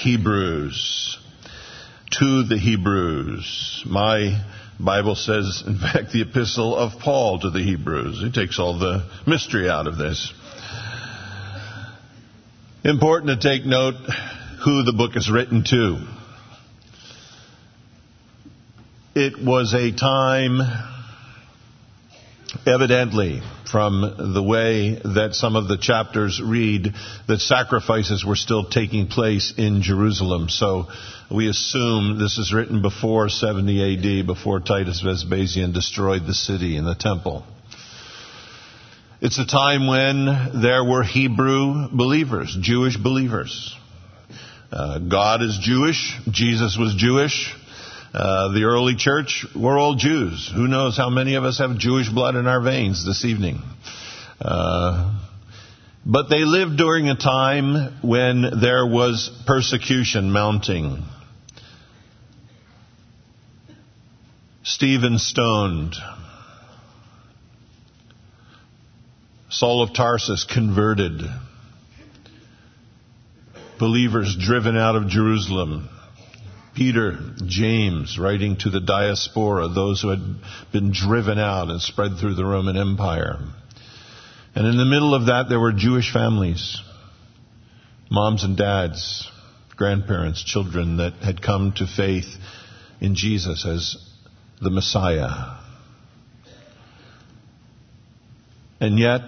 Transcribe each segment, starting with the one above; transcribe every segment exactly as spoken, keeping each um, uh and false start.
Hebrews. To the Hebrews. My Bible says, in fact, the epistle of Paul to the Hebrews. He takes all the mystery out of this. Important to take note who the book is written to. It was a time, evidently, from the way that some of the chapters read, that sacrifices were still taking place in Jerusalem. So we assume this is written before seventy A D, before Titus Vespasian destroyed the city and the temple. It's a time when there were Hebrew believers, Jewish believers. Uh, God is Jewish. Jesus was Jewish. Uh, the early church were all Jews. Who knows how many of us have Jewish blood in our veins this evening? Uh, but they lived during a time when there was persecution mounting. Stephen stoned. Saul of Tarsus converted. Believers driven out of Jerusalem. Peter, James, writing to the diaspora, those who had been driven out and spread through the Roman Empire. And in the middle of that, there were Jewish families, moms and dads, grandparents, children that had come to faith in Jesus as the Messiah. And yet,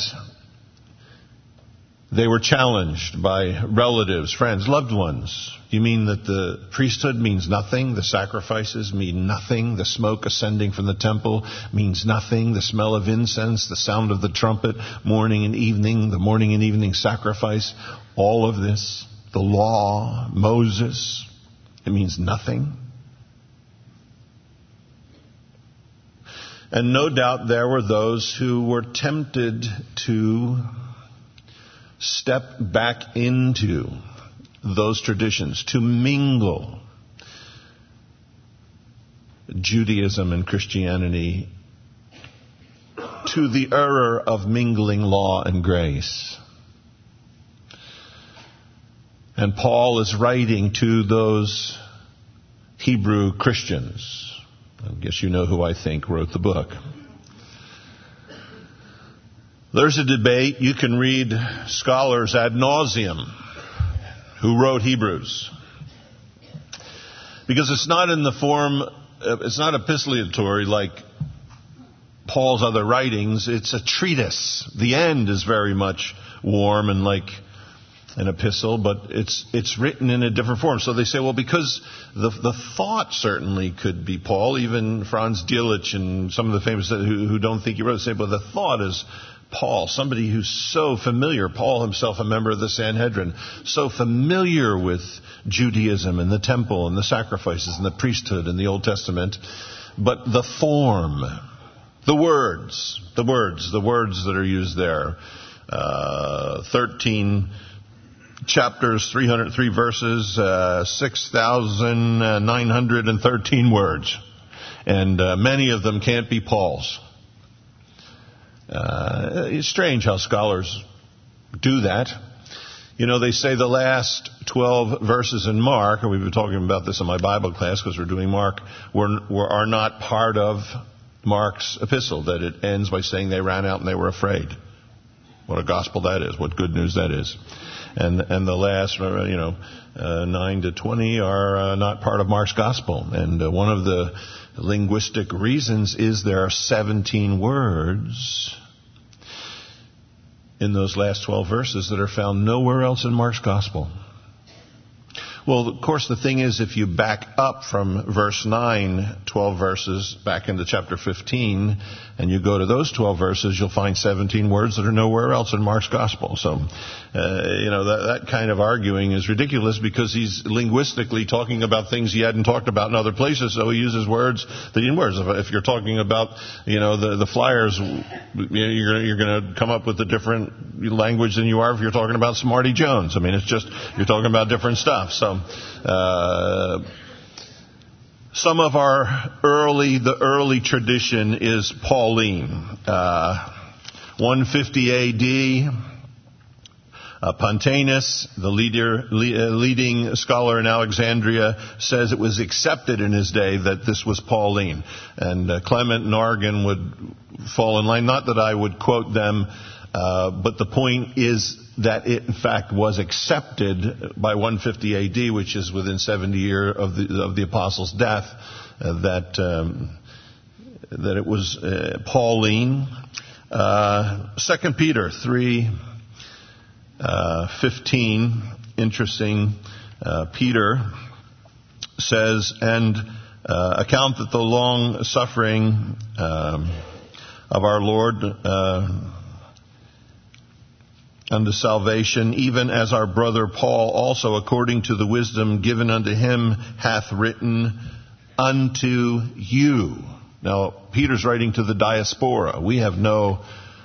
they were challenged by relatives, friends, loved ones. You mean that the priesthood means nothing? The sacrifices mean nothing? The smoke ascending from the temple means nothing? The smell of incense, the sound of the trumpet, morning and evening, the morning and evening sacrifice, all of this, the law, Moses, it means nothing? And no doubt there were those who were tempted to step back into those traditions, to mingle Judaism and Christianity, to the error of mingling law and grace. And Paul is writing to those Hebrew Christians. I guess you know who I think wrote the book. There's a debate. You can read scholars ad nauseum who wrote Hebrews. Because it's not in the form, it's not epistolatory like Paul's other writings. It's a treatise. The end is very much warm and like an epistle, but it's it's written in a different form. So they say, well, because the the thought certainly could be Paul, even Franz Delitzsch and some of the famous who, who don't think he wrote, say, but the thought is Paul, somebody who's so familiar, Paul himself a member of the Sanhedrin, so familiar with Judaism and the temple and the sacrifices and the priesthood and the Old Testament. But the form, the words, the words, the words that are used there, uh, thirteen chapters, three hundred three verses, uh, six thousand nine hundred thirteen words. And uh, many of them can't be Paul's. Uh, it's strange how scholars do that. You know, they say the last twelve verses in Mark, and we've been talking about this in my Bible class because we're doing Mark, were, were, are not part of Mark's epistle, that it ends by saying they ran out and they were afraid. What a gospel that is. What good news that is. And and the last, you know, uh, nine to twenty are uh, not part of Mark's gospel. And uh, one of the linguistic reasons is there are seventeen words in those last twelve verses that are found nowhere else in Mark's gospel. Well, of course, the thing is, if you back up from verse nine, twelve verses, back into chapter fifteen, and you go to those twelve verses, you'll find seventeen words that are nowhere else in Mark's gospel. So, uh, you know, that, that kind of arguing is ridiculous because he's linguistically talking about things he hadn't talked about in other places, so he uses words that he didn't words. If, if you're talking about, you know, the, the Flyers, you're, you're going to come up with a different language than you are if you're talking about Smarty Jones. I mean, it's just, you're talking about different stuff. So, Uh, some of our early, the early tradition is Pauline. Uh, one fifty A D, Uh, Pontanus, the leader, le- uh, leading scholar in Alexandria, says it was accepted in his day that this was Pauline. And uh, Clement and Origen would fall in line. Not that I would quote them, uh, but the point is that it in fact was accepted by one fifty A D, which is within seventy years of the, of the apostle's death, uh, that um, that it was uh, Pauline. Uh, Second Peter three. Uh, fifteen, interesting. Uh, Peter says, and uh, account that the long suffering um, of our Lord uh, unto salvation, even as our brother Paul also, according to the wisdom given unto him, hath written unto you. Now, Peter's writing to the diaspora. We have no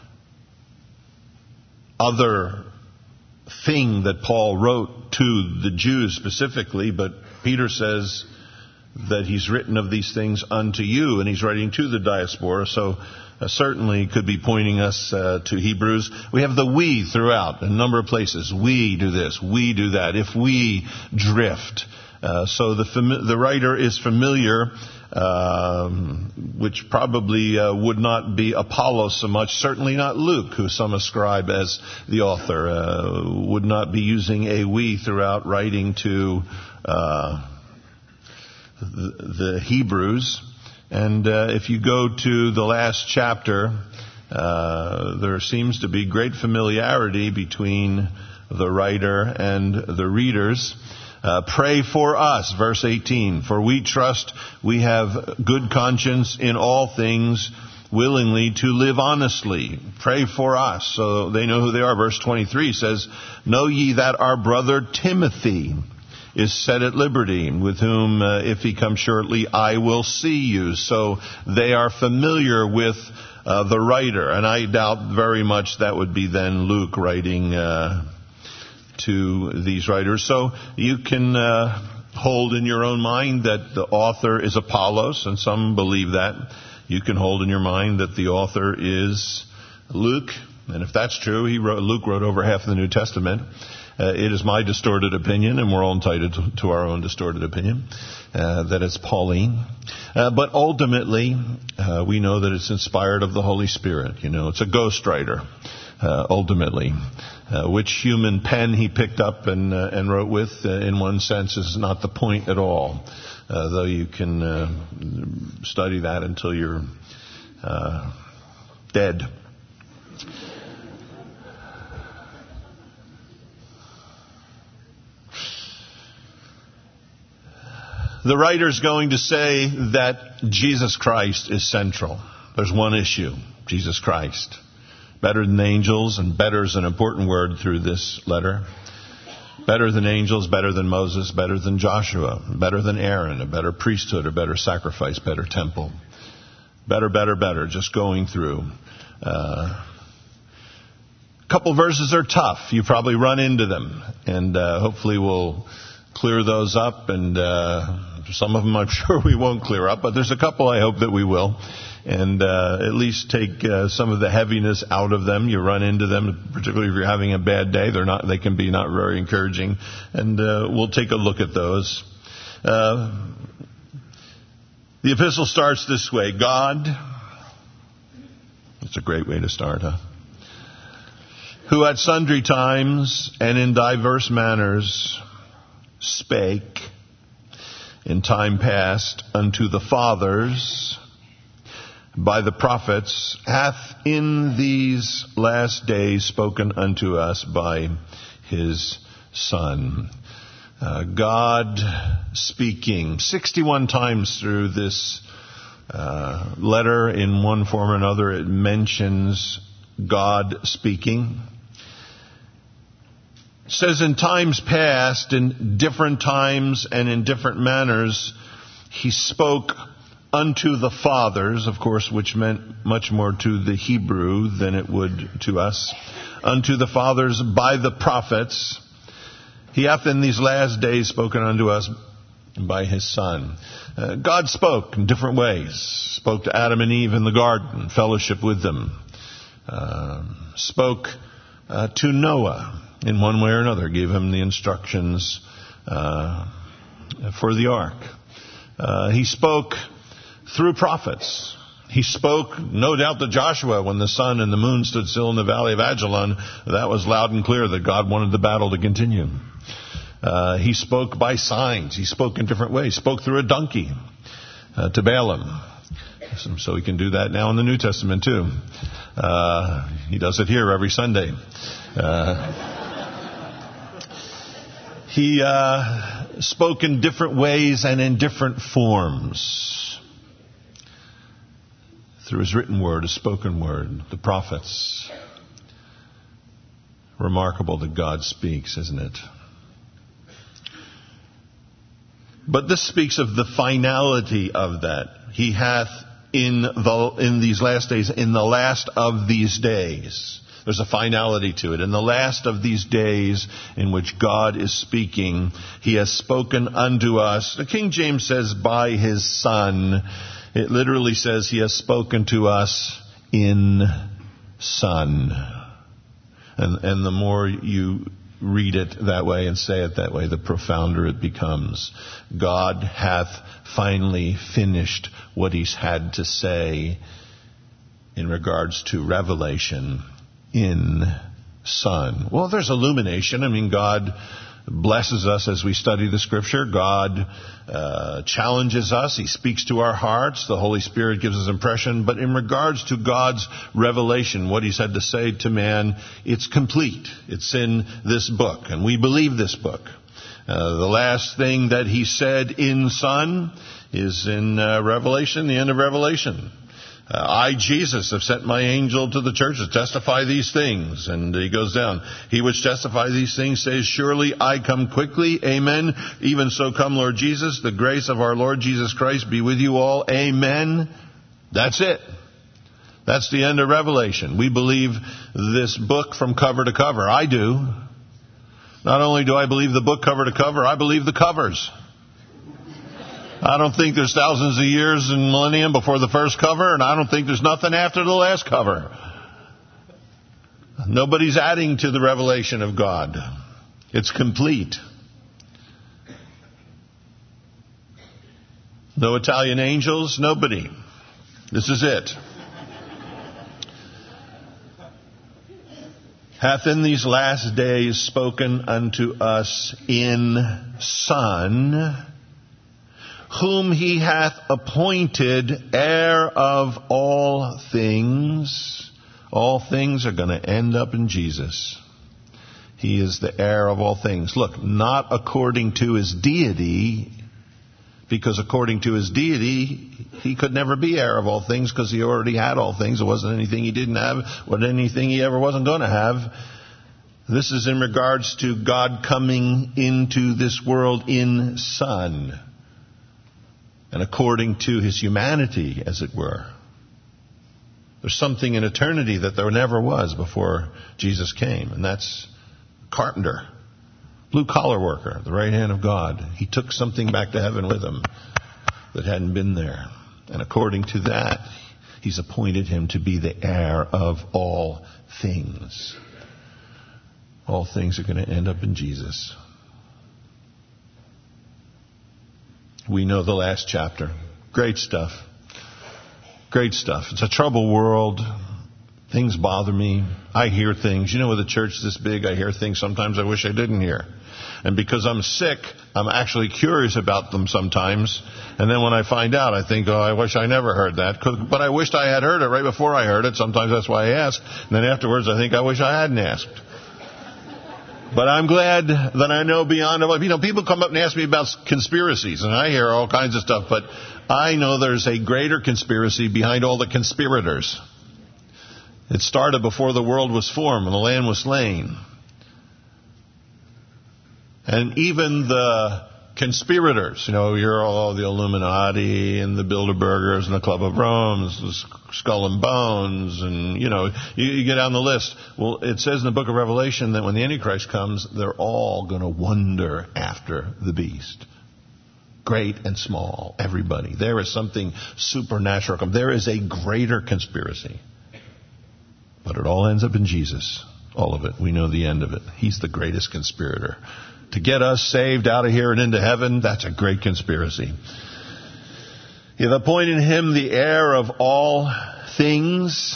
other thing that Paul wrote to the Jews specifically, but Peter says that he's written of these things unto you, and he's writing to the diaspora, so uh, certainly could be pointing us uh, to Hebrews. We have the we throughout, a number of places. We do this, we do that, if we drift. Uh, so the fami- the writer is familiar, um, which probably uh, would not be Apollos so much, certainly not Luke, who some ascribe as the author, uh, would not be using a we throughout writing to uh, the, the Hebrews. And uh, if you go to the last chapter, uh, there seems to be great familiarity between the writer and the readers. Uh, pray for us, verse eighteen, for we trust we have good conscience in all things, willingly to live honestly. Pray for us, so they know who they are. Verse twenty-three says, know ye that our brother Timothy is set at liberty, with whom, uh, if he come shortly, I will see you. So they are familiar with uh, the writer, and I doubt very much that would be then Luke writing uh to these writers. So you can uh, hold in your own mind that the author is Apollos, and some believe that. You can hold in your mind that the author is Luke, and if that's true, he wrote, Luke wrote over half of the New Testament. Uh, it is my distorted opinion, and we're all entitled to, to our own distorted opinion, uh, that it's Pauline. Uh, but ultimately, uh, we know that it's inspired of the Holy Spirit. You know, it's a ghostwriter, uh, ultimately. Uh, which human pen he picked up and, uh, and wrote with, uh, in one sense, is not the point at all. Uh, though you can uh, study that until you're uh, dead. The writer's going to say that Jesus Christ is central. There's one issue, Jesus Christ. Better than angels, and better is an important word through this letter. Better than angels, better than Moses, better than Joshua, better than Aaron, a better priesthood, a better sacrifice, better temple. Better, better, better, just going through. Uh, a couple verses are tough. You probably run into them, and uh, hopefully we'll clear those up, and uh, some of them I'm sure we won't clear up, but there's a couple I hope that we will. And uh, at least take uh, some of the heaviness out of them. You run into them, particularly if you're having a bad day. They're not. They can be not very encouraging. And uh, we'll take a look at those. Uh, the epistle starts this way. God, it's a great way to start, huh? Who at sundry times and in diverse manners spake in time past unto the fathers by the prophets, hath in these last days spoken unto us by his Son. Uh, God speaking sixty-one times through this uh, letter, in one form or another, it mentions God speaking. It says in times past, in different times and in different manners, he spoke unto the fathers, of course, which meant much more to the Hebrew than it would to us. Unto the fathers by the prophets. He hath in these last days spoken unto us by his Son. Uh, God spoke in different ways. Spoke to Adam and Eve in the garden, fellowship with them. Uh, spoke uh, to Noah in one way or another, gave him the instructions uh, for the ark. Uh, he spoke through prophets. He spoke, no doubt, to Joshua when the sun and the moon stood still in the valley of Ajalon. That was loud and clear that God wanted the battle to continue. Uh, he spoke by signs. He spoke in different ways. Spoke through a donkey uh, to Balaam. So, so he can do that now in the New Testament too. Uh, he does it here every Sunday. Uh, he uh, spoke in different ways and in different forms. Through his written word, his spoken word, the prophets. Remarkable that God speaks, isn't it? But this speaks of the finality of that. He hath in the in these last days, in the last of these days. There's a finality to it. In the last of these days in which God is speaking, he has spoken unto us. The King James says, by his Son. It literally says he has spoken to us in Son. And, and the more you read it that way and say it that way, the profounder it becomes. God hath finally finished what he's had to say in regards to revelation in Son. Well, there's illumination. I mean, God blesses us as we study the Scripture. God uh, challenges us. He speaks to our hearts. The Holy Spirit gives us impression. But in regards to God's revelation, what he's had to say to man, it's complete. It's in this book, and we believe this book. Uh, the last thing that he said in Son is in uh, Revelation, the end of Revelation. Uh, I, Jesus, have sent my angel to the churches to testify these things. And he goes down. He which testify these things says, surely I come quickly. Amen. Even so come, Lord Jesus. The grace of our Lord Jesus Christ be with you all. Amen. That's it. That's the end of Revelation. We believe this book from cover to cover. I do. Not only do I believe the book cover to cover, I believe the covers. I don't think there's thousands of years and millennium before the first cover, and I don't think there's nothing after the last cover. Nobody's adding to the revelation of God. It's complete. No Italian angels, nobody. This is it. Hath in these last days spoken unto us in Son, whom he hath appointed heir of all things. All things are going to end up in Jesus. He is the heir of all things. Look, not according to his deity, because according to his deity, he could never be heir of all things because he already had all things. There wasn't anything he didn't have, wasn't anything he ever wasn't going to have. This is in regards to God coming into this world in Son. And according to his humanity, as it were. There's something in eternity that there never was before Jesus came. And that's carpenter, blue-collar worker, the right hand of God. He took something back to heaven with him that hadn't been there. And according to that, he's appointed him to be the heir of all things. All things are going to end up in Jesus. We know the last chapter. Great stuff. Great stuff. It's a troubled world. Things bother me. I hear things. You know, with a church this big, I hear things sometimes I wish I didn't hear. And because I'm sick, I'm actually curious about them sometimes. And then when I find out, I think, oh, I wish I never heard that. But I wished I had heard it right before I heard it. Sometimes that's why I ask. And then afterwards, I think I wish I hadn't asked. But I'm glad that I know beyond, you know, people come up and ask me about conspiracies, and I hear all kinds of stuff, but I know there's a greater conspiracy behind all the conspirators. It started before the world was formed and the land was slain. And even the conspirators, you know, you're all the Illuminati and the Bilderbergers and the Club of Rome, the Skull and Bones, and, you know, you, you get down the list. Well, it says in the book of Revelation that when the Antichrist comes, they're all going to wonder after the beast. Great and small, everybody. There is something supernatural. There is a greater conspiracy. But it all ends up in Jesus. All of it. We know the end of it. He's the greatest conspirator. To get us saved out of here and into heaven, that's a great conspiracy. He hath appointed him the heir of all things,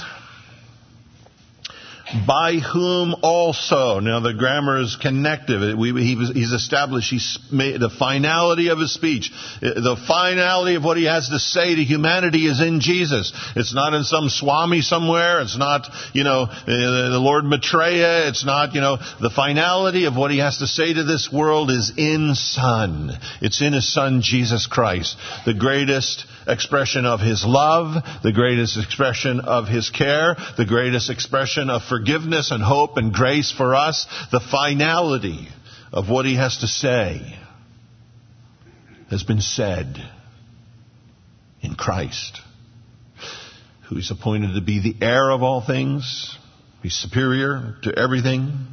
by whom also. Now the grammar is connective. We, he was, he's established he's made the finality of his speech. The finality of what he has to say to humanity is in Jesus. It's not in some Swami somewhere. It's not, you know, the Lord Maitreya. It's not, you know, the finality of what he has to say to this world is in Son. It's in his Son, Jesus Christ. The greatest expression of his love, the greatest expression of his care, the greatest expression of forgiveness and hope and grace for us, the finality of what he has to say has been said in Christ, who is appointed to be the heir of all things. He's superior to everything.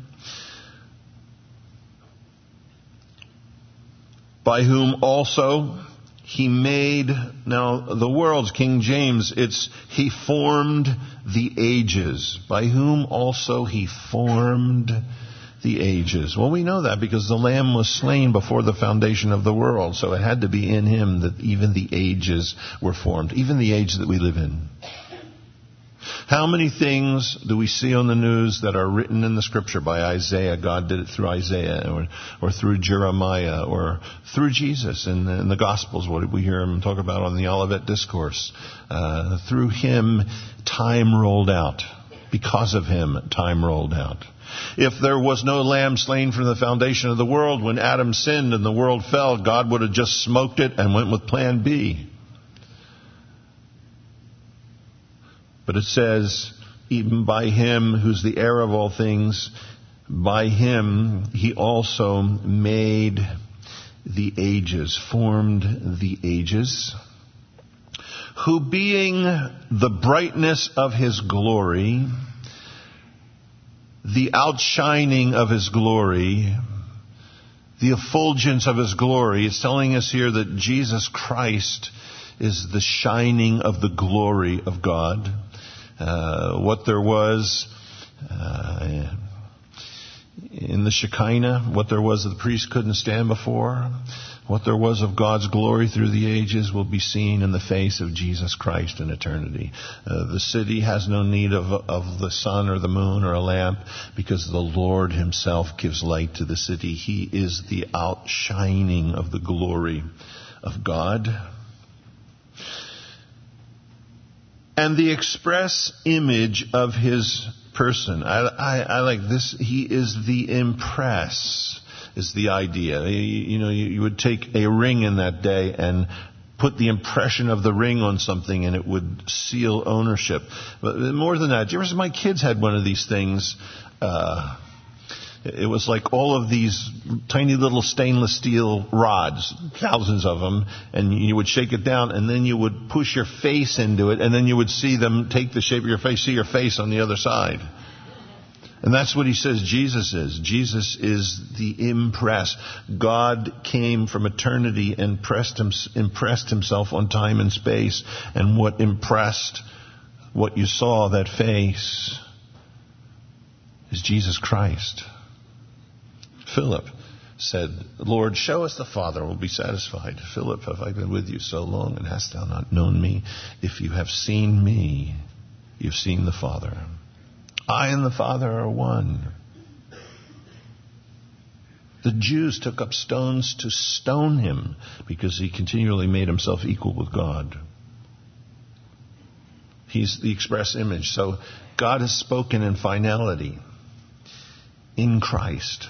By whom also he made, now the world's King James, it's he formed the ages. By whom also he formed the ages. Well, we know that because the Lamb was slain before the foundation of the world. So it had to be in him that even the ages were formed. Even the age that we live in. How many things do we see on the news that are written in the Scripture by Isaiah? God did it through Isaiah, or, or through Jeremiah, or through Jesus in the, in the Gospels. What did we hear him talk about on the Olivet Discourse? Uh, through him, time rolled out. Because of him, time rolled out. If there was no lamb slain from the foundation of the world, when Adam sinned and the world fell, God would have just smoked it and went with plan B. But it says, even by him who's the heir of all things, by him he also made the ages, formed the ages, who being the brightness of his glory, the outshining of his glory, the effulgence of his glory, it's telling us here that Jesus Christ is the shining of the glory of God. Uh, what there was uh, in the Shekinah, what there was that the priest couldn't stand before, what there was of God's glory through the ages will be seen in the face of Jesus Christ in eternity. Uh, the city has no need of, of the sun or the moon or a lamp because the Lord himself gives light to the city. He is the outshining of the glory of God. And the express image of his person. I, I, I like this. He is the impress, is the idea. You, you know, you, you would take a ring in that day and put the impression of the ring on something and it would seal ownership. But more than that, do you ever see my kids had one of these things? Uh, It was like all of these tiny little stainless steel rods, thousands of them, and you would shake it down, and then you would push your face into it, and then you would see them take the shape of your face, see your face on the other side. And that's what he says Jesus is. Jesus is the impress. God came from eternity and pressed him, impressed himself on time and space, and what impressed what you saw, that face, is Jesus Christ. Philip said, Lord, show us the Father, and we'll be satisfied. Philip, have I been with you so long, and hast thou not known me? If you have seen me, you've seen the Father. I and the Father are one. The Jews took up stones to stone him because he continually made himself equal with God. He's the express image. So God has spoken in finality in Christ.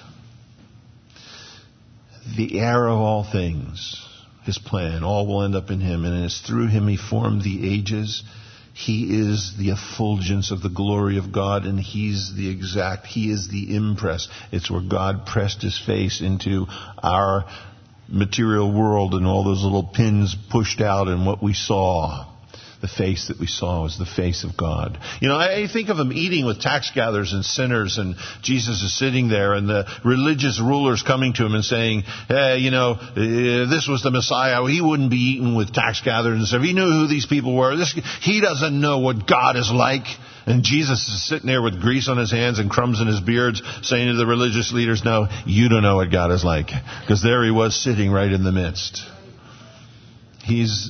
The heir of all things, his plan, all will end up in him. And it's through him he formed the ages. He is the effulgence of the glory of God, and he's the exact, he is the impress. It's where God pressed his face into our material world and all those little pins pushed out, and what we saw. The face that we saw was the face of God. You know, I think of him eating with tax gatherers and sinners, and Jesus is sitting there, and the religious rulers coming to him and saying, hey, you know, uh, this was the Messiah. He wouldn't be eating with tax gatherers and stuff. He knew who these people were. This, he doesn't know what God is like. And Jesus is sitting there with grease on his hands and crumbs in his beard, saying to the religious leaders, no, you don't know what God is like. Because there he was sitting right in the midst. He's,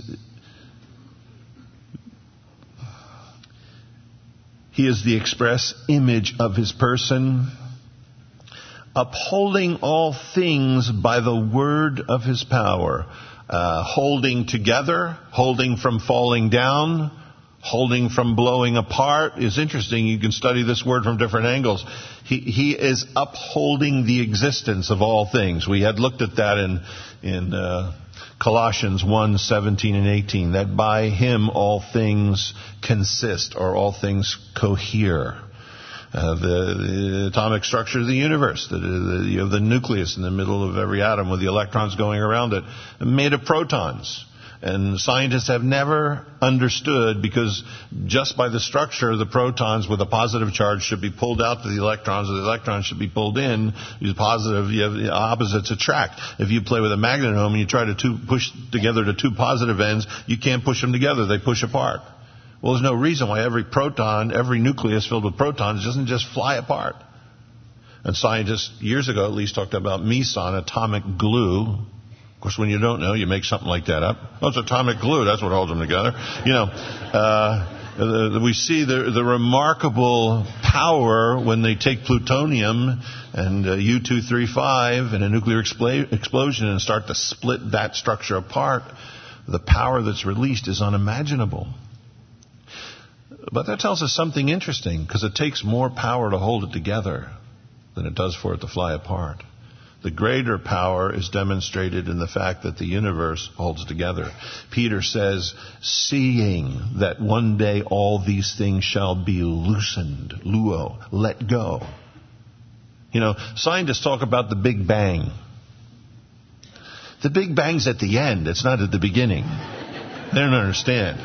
he is the express image of his person, upholding all things by the word of his power. Uh, holding together, holding from falling down, holding from blowing apart is interesting. You can study this word from different angles. He, he is upholding the existence of all things. We had looked at that in, in uh, Colossians one, seventeen and eighteen, that by him all things consist, or all things cohere. Uh, the, the atomic structure of the universe, the, the, you have the nucleus in the middle of every atom with the electrons going around it, made of protons. And scientists have never understood, because just by the structure, the protons with a positive charge should be pulled out to the electrons, or the electrons should be pulled in. The positive, you have the opposites attract. If you play with a magnet at home and you try to two, push together the two positive ends, you can't push them together. They push apart. Well, there's no reason why every proton, every nucleus filled with protons doesn't just fly apart. And scientists, years ago at least, talked about meson, atomic glue. Of course, when you don't know, you make something like that up. Oh, it's atomic glue. That's what holds them together. You know, uh, we see the, the remarkable power when they take plutonium and uh, U two thirty-five and a nuclear expl- explosion and start to split that structure apart. The power that's released is unimaginable. But that tells us something interesting, because it takes more power to hold it together than it does for it to fly apart. The greater power is demonstrated in the fact that the universe holds together. Peter says, seeing that one day all these things shall be loosened, luo, let go. You know, scientists talk about the Big Bang. The Big Bang's at the end. It's not at the beginning. They don't understand.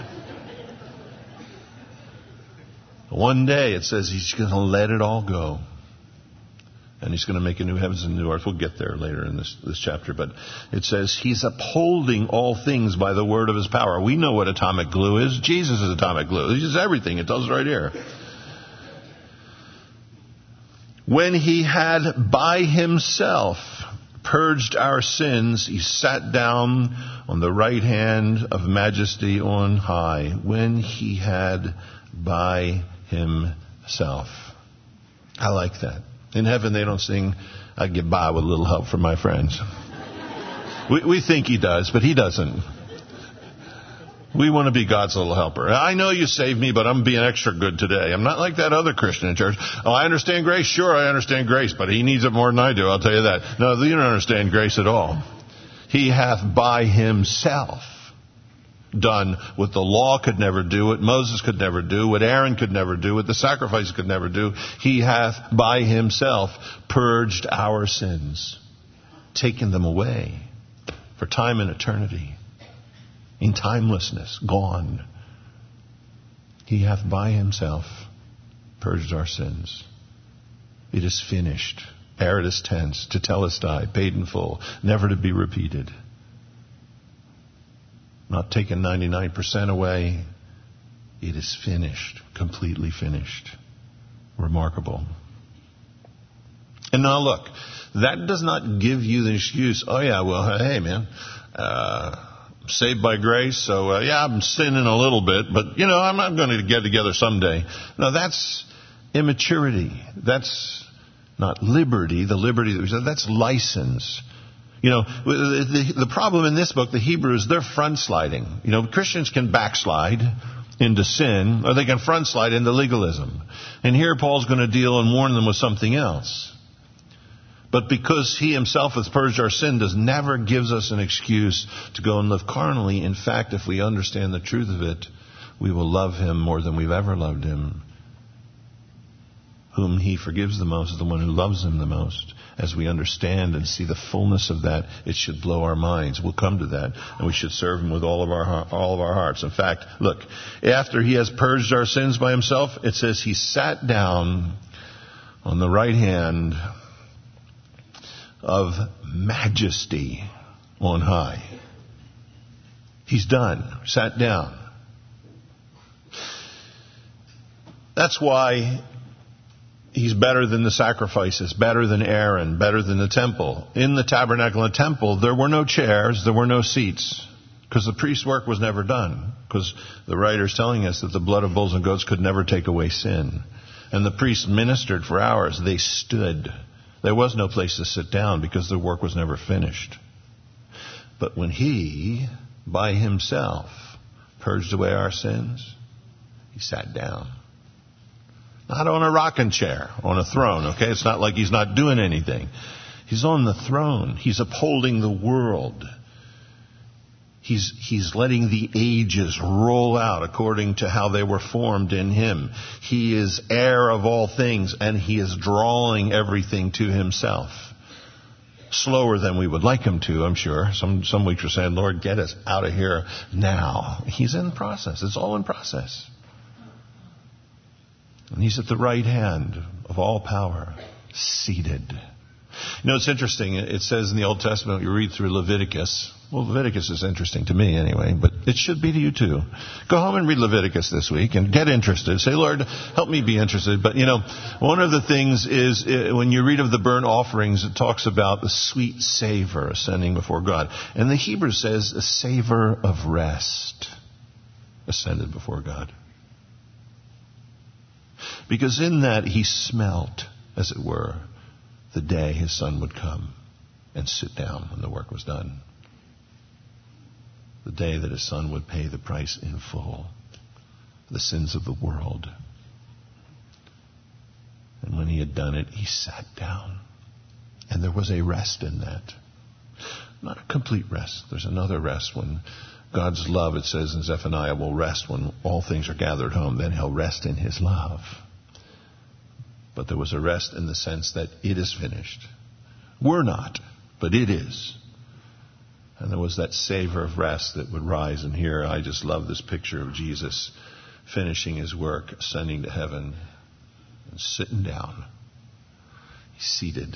One day, it says he's going to let it all go. And he's going to make a new heavens and a new earth. We'll get there later in this, this chapter. But it says he's upholding all things by the word of his power. We know what atomic glue is. Jesus is atomic glue. He's everything. It tells us right here. When he had by himself purged our sins, he sat down on the right hand of majesty on high. When he had by himself. I like that. In heaven they don't sing, I get by with a little help from my friends. We, we think he does, but he doesn't. We want to be God's little helper. I know you saved me, but I'm being extra good today. I'm not like that other Christian in church. Oh, I understand grace. Sure, I understand grace, but he needs it more than I do. I'll tell you that. No, you don't understand grace at all. He hath by himself done what the law could never do, what Moses could never do, what Aaron could never do, what the sacrifice could never do. He hath by himself purged our sins, taken them away for time and eternity, in timelessness, gone. He hath by himself purged our sins. It is finished. Aorist tense, tetelestai, paid in full, never to be repeated. Not taken ninety-nine percent away. It is finished, completely finished. Remarkable. And now look, that does not give you the excuse, oh yeah, well, hey man, uh, I'm saved by grace, so uh, yeah, I'm sinning a little bit, but you know, I'm not going to get together someday. No, that's immaturity. That's not liberty. The liberty that we said, that's license. You know, the, the problem in this book, the Hebrews, they're front sliding. You know, Christians can backslide into sin, or they can front slide into legalism. And here Paul's going to deal and warn them with something else. But because he himself has purged our sin, does never gives us an excuse to go and live carnally. In fact, if we understand the truth of it, we will love him more than we've ever loved him. Whom he forgives the most is the one who loves him the most. As we understand and see the fullness of that, it should blow our minds. We'll come to that, and we should serve him with all of our all of our hearts. In fact, look, after he has purged our sins by himself, it says he sat down on the right hand of majesty on high. He's done. Sat down. That's why he's better than the sacrifices, better than Aaron, better than the temple. In the tabernacle and temple, there were no chairs, there were no seats, because the priest's work was never done. Because the writer's telling us that the blood of bulls and goats could never take away sin. And the priests ministered for hours. They stood. There was no place to sit down because the work was never finished. But when he, by himself, purged away our sins, he sat down. Not on a rocking chair, on a throne, okay? It's not like he's not doing anything. He's on the throne. He's upholding the world. He's, he's letting the ages roll out according to how they were formed in him. He is heir of all things, and he is drawing everything to himself. Slower than we would like him to, I'm sure. Some, some weeks are saying, Lord, get us out of here now. He's in process. It's all in process. And he's at the right hand of all power, seated. You know, it's interesting. It says in the Old Testament, you read through Leviticus. Well, Leviticus is interesting to me anyway, but it should be to you too. Go home and read Leviticus this week and get interested. Say, Lord, help me be interested. But, you know, one of the things is when you read of the burnt offerings, it talks about the sweet savor ascending before God. And the Hebrew says a savor of rest ascended before God. Because in that he smelt, as it were, the day his son would come and sit down when the work was done. The day that his son would pay the price in full for the sins of the world. And when he had done it, he sat down. And there was a rest in that. Not a complete rest. There's another rest when God's love, it says in Zephaniah, will rest when all things are gathered home. Then he'll rest in his love. But there was a rest in the sense that it is finished. We're not, but it is. And there was that savor of rest that would rise. And here I just love this picture of Jesus finishing his work, ascending to heaven, and sitting down. He's seated.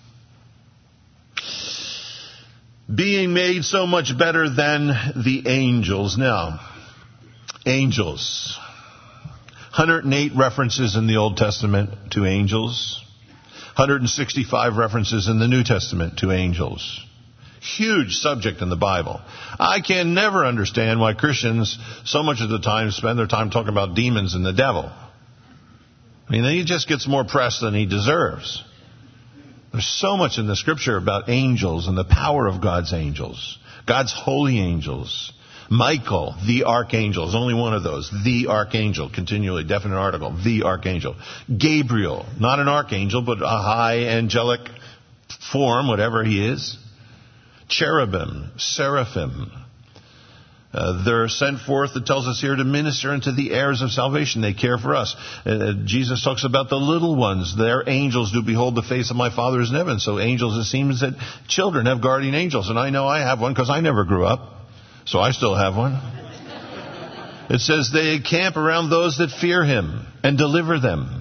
Being made so much better than the angels. Now, angels. one hundred eight references in the Old Testament to angels. one hundred sixty-five references in the New Testament to angels. Huge subject in the Bible. I can never understand why Christians so much of the time spend their time talking about demons and the devil. I mean, he just gets more press than he deserves. There's so much in the Scripture about angels and the power of God's angels. God's holy angels. Michael, the archangel, is only one of those. The archangel, continually, definite article, the archangel. Gabriel, not an archangel, but a high angelic form, whatever he is. Cherubim, seraphim. Uh, they're sent forth, it tells us here, to minister unto the heirs of salvation. They care for us. Uh, Jesus talks about the little ones. Their angels do behold the face of my Father is in heaven. So angels, it seems that children have guardian angels. And I know I have one because I never grew up. So I still have one. It says they camp around those that fear him and deliver them.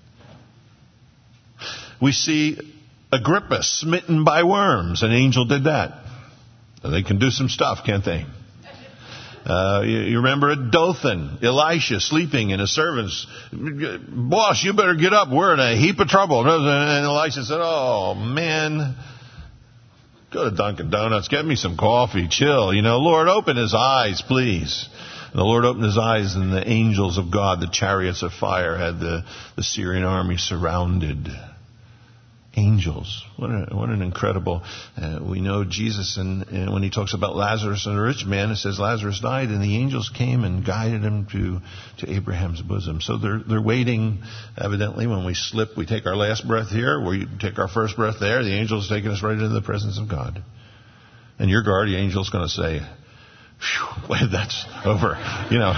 We see Agrippa smitten by worms. An angel did that. They can do some stuff, can't they? Uh, you, you remember Dothan, Elisha sleeping in his servants. Boss, you better get up. We're in a heap of trouble. And Elisha said, oh, man, go to Dunkin' Donuts. Get me some coffee. Chill. You know, Lord, open his eyes, please. And the Lord opened his eyes, and the angels of God, the chariots of fire, had the, the Syrian army surrounded. Angels. What, a, what an incredible... Uh, we know Jesus, and, and when he talks about Lazarus and the rich man, it says Lazarus died, and the angels came and guided him to, to Abraham's bosom. So they're, they're waiting, evidently, when we slip, we take our last breath here, we take our first breath there, the angel's taking us right into the presence of God. And your guardian angel's going to say, wait, that's over, you know.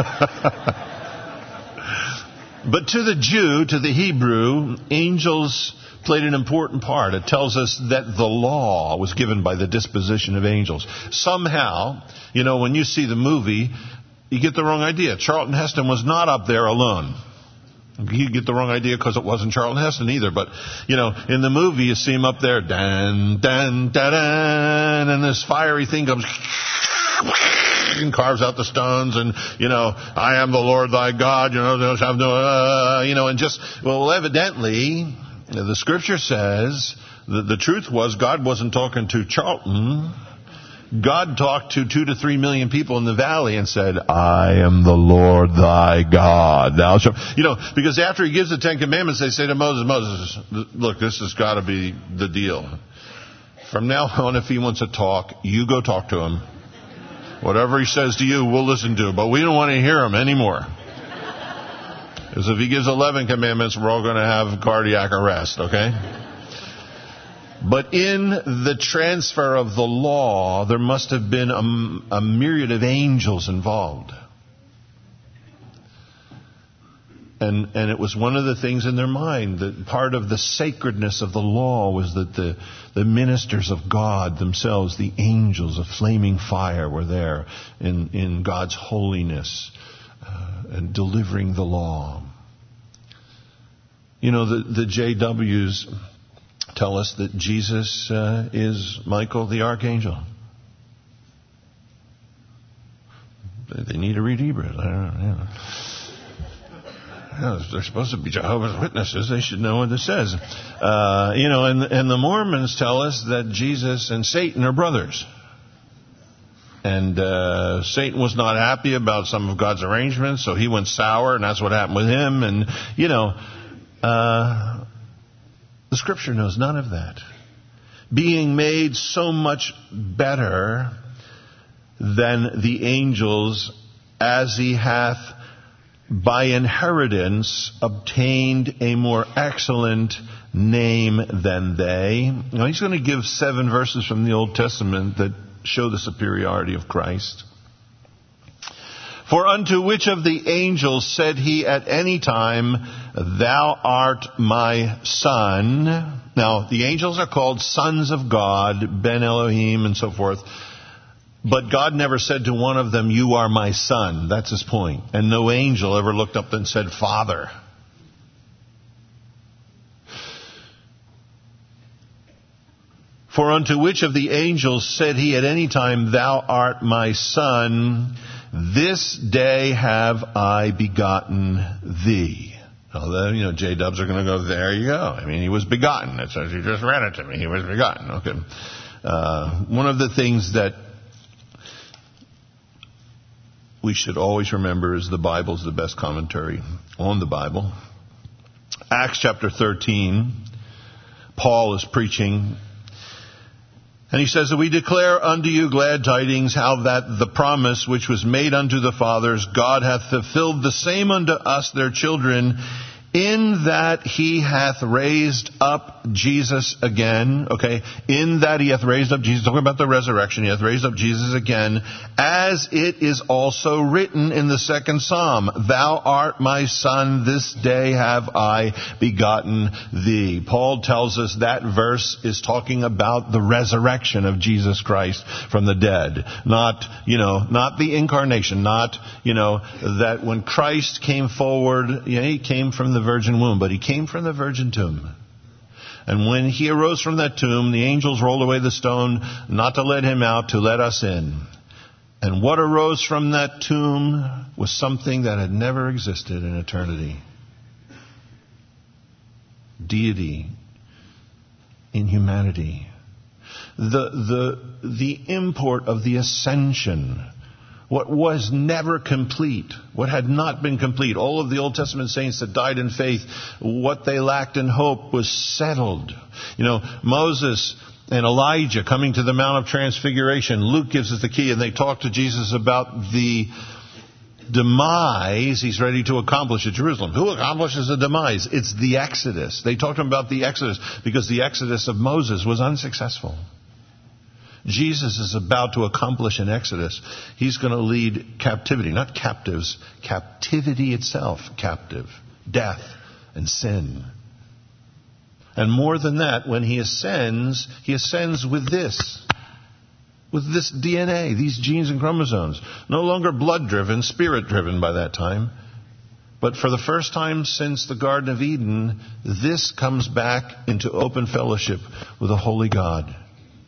But to the Jew, to the Hebrew, angels played an important part. It tells us that the law was given by the disposition of angels. Somehow, you know, when you see the movie, you get the wrong idea. Charlton Heston was not up there alone. You get the wrong idea because it wasn't Charlton Heston either. But, you know, in the movie, you see him up there, dan, dan, dan, dan, and this fiery thing comes, and carves out the stones, and, you know, I am the Lord thy God, you know, have no, uh, you know, and just, well, evidently, the scripture says that the truth was God wasn't talking to Charlton. God talked to two to three million people in the valley and said, I am the Lord thy God. Thou shalt, you know, because after he gives the Ten Commandments, they say to Moses, Moses, look, this has got to be the deal. From now on, if he wants to talk, you go talk to him. Whatever he says to you, we'll listen to, but we don't want to hear him anymore. Because if he gives eleven commandments, we're all going to have cardiac arrest, okay? But in the transfer of the law, there must have been a, a myriad of angels involved. And, and it was one of the things in their mind that part of the sacredness of the law was that the, the ministers of God themselves, the angels of flaming fire, were there in, in God's holiness uh, and delivering the law. You know, the, the J Ws tell us that Jesus uh, is Michael the Archangel. They need to read Hebrews. I don't know. You know. Yeah, they're supposed to be Jehovah's Witnesses. They should know what this says. Uh, you know, and, and the Mormons tell us that Jesus and Satan are brothers. And uh, Satan was not happy about some of God's arrangements, so he went sour, and that's what happened with him. And, you know... Uh, The Scripture knows none of that. Being made so much better than the angels, as he hath by inheritance obtained a more excellent name than they. Now he's going to give seven verses from the Old Testament that show the superiority of Christ. For unto which of the angels said he at any time, Thou art my son? Now, the angels are called sons of God, Ben Elohim, and so forth. But God never said to one of them, You are my son. That's his point. And no angel ever looked up and said, Father. For unto which of the angels said he at any time, Thou art my son? This day have I begotten thee. Now, then, you know, J-dubs are going to go, there you go. I mean, he was begotten. It says, you just read it to me. He was begotten. Okay. Uh, one of the things that we should always remember is the Bible is the best commentary on the Bible. Acts chapter thirteen, Paul is preaching. And he says that we declare unto you glad tidings, how that the promise which was made unto the fathers, God hath fulfilled the same unto us their children, in that he hath raised up Jesus again. Okay, in that he hath raised up Jesus, talking about the resurrection, he hath raised up Jesus again, as it is also written in the second Psalm, Thou art my son, this day have I begotten thee. Paul tells us that verse is talking about the resurrection of Jesus Christ from the dead. Not, you know, not the incarnation, not, you know, that when Christ came forward, you know, he came from the virgin womb, but he came from the virgin tomb. And when he arose from that tomb, the angels rolled away the stone, not to let him out, to let us in. And what arose from that tomb was something that had never existed in eternity. Deity in humanity. The, the, the import of the ascension. What was never complete, what had not been complete. All of the Old Testament saints that died in faith, what they lacked in hope was settled. You know, Moses and Elijah coming to the Mount of Transfiguration. Luke gives us the key, and they talk to Jesus about the demise he's ready to accomplish at Jerusalem. Who accomplishes the demise? It's the Exodus. They talked to him about the Exodus because the Exodus of Moses was unsuccessful. Jesus is about to accomplish an exodus. He's going to lead captivity, not captives, captivity itself captive, death and sin. And more than that, when he ascends, he ascends with this, with this D N A, these genes and chromosomes. No longer blood-driven, spirit-driven by that time. But for the first time since the Garden of Eden, this comes back into open fellowship with a holy God.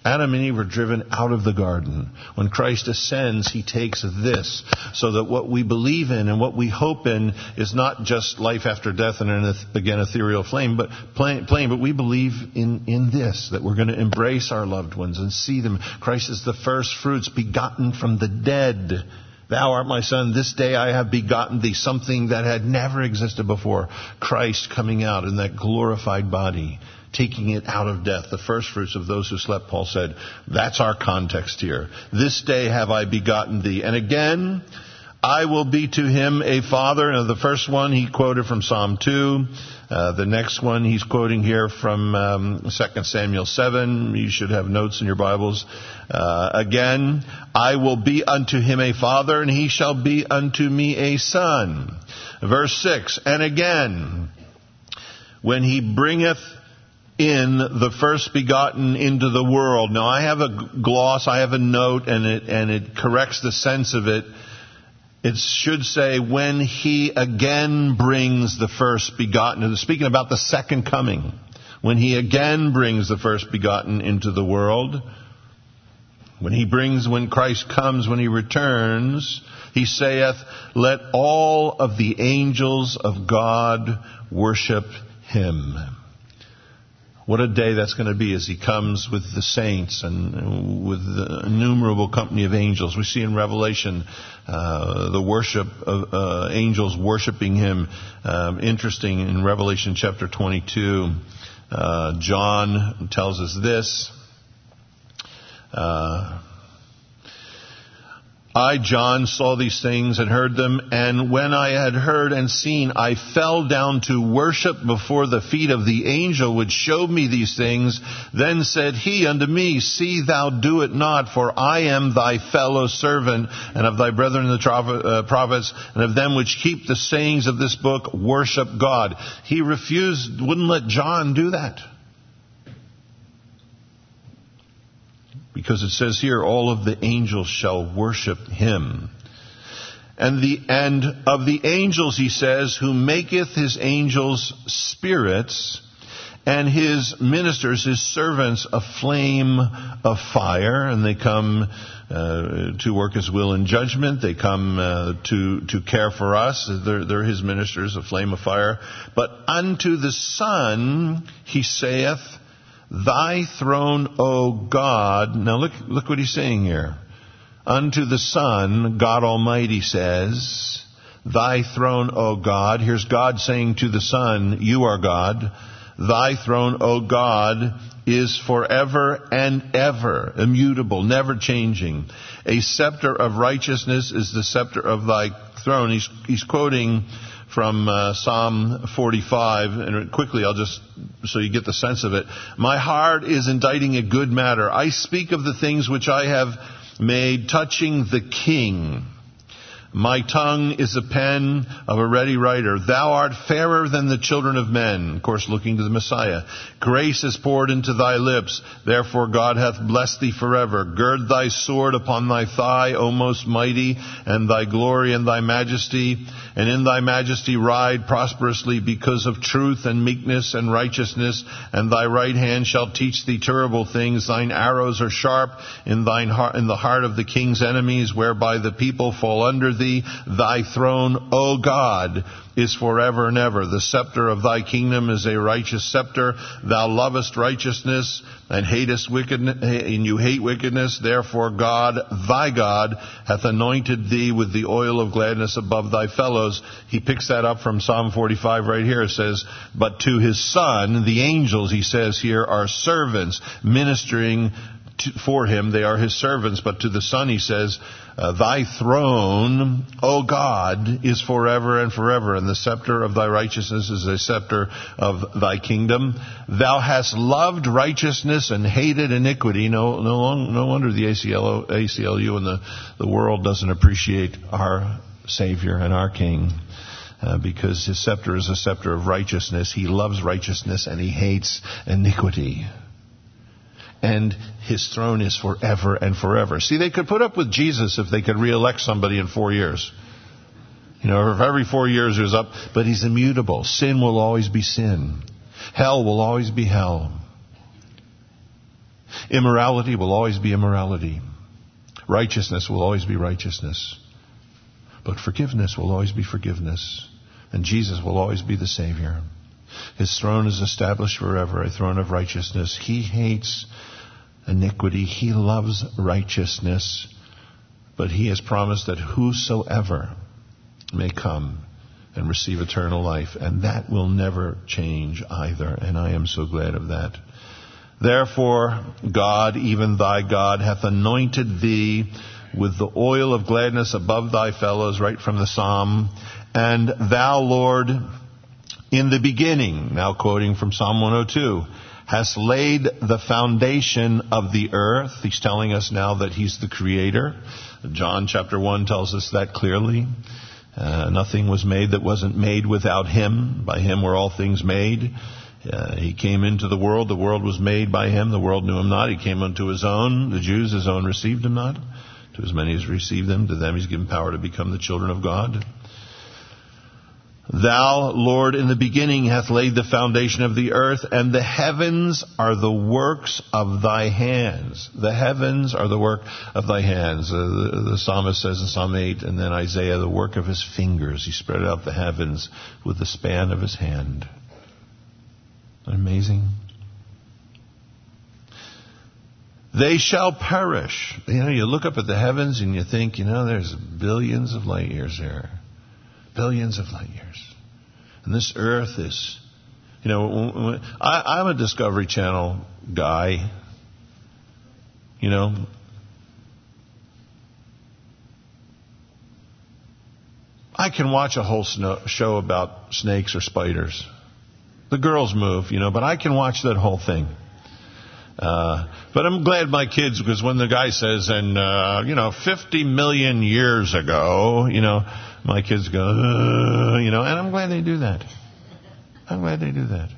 Adam and Eve were driven out of the garden. When Christ ascends, he takes this, so that what we believe in and what we hope in is not just life after death and an, again, ethereal flame, but plain, plain, but we believe in, in this, that we're going to embrace our loved ones and see them. Christ is the first fruits, begotten from the dead. Thou art my son, this day I have begotten thee, something that had never existed before. Christ coming out in that glorified body, taking it out of death, the first fruits of those who slept, Paul said. That's our context here. This day have I begotten thee. And again, I will be to him a father. Now, the first one he quoted from Psalm two. Uh, the next one he's quoting here from um, Second Samuel seven. You should have notes in your Bibles. Uh, again, I will be unto him a father, and he shall be unto me a son. Verse six. And again, when he bringeth in the first begotten into the world. Now, I have a gloss, I have a note, and it and it corrects the sense of it. It should say, when he again brings the first begotten. Speaking about the second coming. When he again brings the first begotten into the world. When he brings, when Christ comes, when he returns, he saith, let all of the angels of God worship him. What a day that's going to be as he comes with the saints and with the innumerable company of angels. We see in Revelation uh, the worship of uh, angels worshiping him. Um, interesting, in Revelation chapter twenty-two, uh, John tells us this. Uh, I, John, saw these things and heard them, and when I had heard and seen, I fell down to worship before the feet of the angel which showed me these things. Then said he unto me, see thou do it not, for I am thy fellow servant, and of thy brethren the prophets, and of them which keep the sayings of this book, worship God. He refused, wouldn't let John do that. Because it says here, all of the angels shall worship him. And the and of the angels, he says, who maketh his angels spirits, and his ministers, his servants, a flame of fire. And they come uh, to work his will in judgment. They come uh, to to care for us. They're, they're his ministers, a flame of fire. But unto the Son, he saith, thy throne, O God. Now look, look what he's saying here. Unto the Son, God Almighty says, thy throne, O God. Here's God saying to the Son, you are God. Thy throne, O God, is forever and ever, immutable, never changing. A scepter of righteousness is the scepter of thy throne. He's, he's quoting from uh, Psalm forty-five, and quickly I'll just, so you get the sense of it. My heart is inditing a good matter. I speak of the things which I have made touching the King. My tongue is a pen of a ready writer. Thou art fairer than the children of men. Of course, looking to the Messiah. Grace is poured into thy lips. Therefore God hath blessed thee forever. Gird thy sword upon thy thigh, O most mighty, and thy glory and thy majesty. And in thy majesty ride prosperously because of truth and meekness and righteousness. And thy right hand shall teach thee terrible things. Thine arrows are sharp in thine heart, in the heart of the king's enemies, whereby the people fall under thee. Thy throne, O God, is forever and ever. The scepter of thy kingdom is a righteous scepter. Thou lovest righteousness and hatest wickedness, and you hate wickedness. Therefore God, thy God, hath anointed thee with the oil of gladness above thy fellows. He picks that up from Psalm forty-five right here. It says, but to his Son, the angels, he says here, are servants ministering to, for him. They are his servants. But to the Son, he says, Uh, thy throne, O God, is forever and forever, and the scepter of thy righteousness is a scepter of thy kingdom. Thou hast loved righteousness and hated iniquity. No, no, long, no wonder the A C L O, A C L U and the, the world doesn't appreciate our Savior and our King, uh, because his scepter is a scepter of righteousness. He loves righteousness and he hates iniquity. And his throne is forever and forever. See, they could put up with Jesus if they could re-elect somebody in four years. You know, if every four years he was up, but he's immutable. Sin will always be sin. Hell will always be hell. Immorality will always be immorality. Righteousness will always be righteousness. But forgiveness will always be forgiveness. And Jesus will always be the Savior. His throne is established forever, a throne of righteousness. He hates iniquity. He loves righteousness. But he has promised that whosoever may come and receive eternal life. And that will never change either. And I am so glad of that. Therefore, God, even thy God, hath anointed thee with the oil of gladness above thy fellows, right from the Psalm. And thou, Lord, in the beginning, now quoting from Psalm one oh two, hast laid the foundation of the earth. He's telling us now that he's the creator. John chapter one tells us that clearly. Uh, nothing was made that wasn't made without him. By him were all things made. Uh, he came into the world. The world was made by him. The world knew him not. He came unto his own. The Jews, his own, received him not. To as many as received him, to them he's given power to become the children of God. Thou, Lord, in the beginning hath laid the foundation of the earth, and the heavens are the works of thy hands. The heavens are the work of thy hands. Uh, the, the psalmist says in Psalm eight, and then Isaiah, the work of his fingers. He spread out the heavens with the span of his hand. Amazing. They shall perish. You know, you look up at the heavens and you think, you know, there's billions of light years there. Billions of light years. And this earth is, you know, I, I'm a Discovery Channel guy. You know, I can watch a whole snow, show about snakes or spiders. The girls move, you know, but I can watch that whole thing. Uh, but I'm glad my kids, because when the guy says, and, uh, you know, fifty million years ago, you know, my kids go, uh, you know, and I'm glad they do that. I'm glad they do that.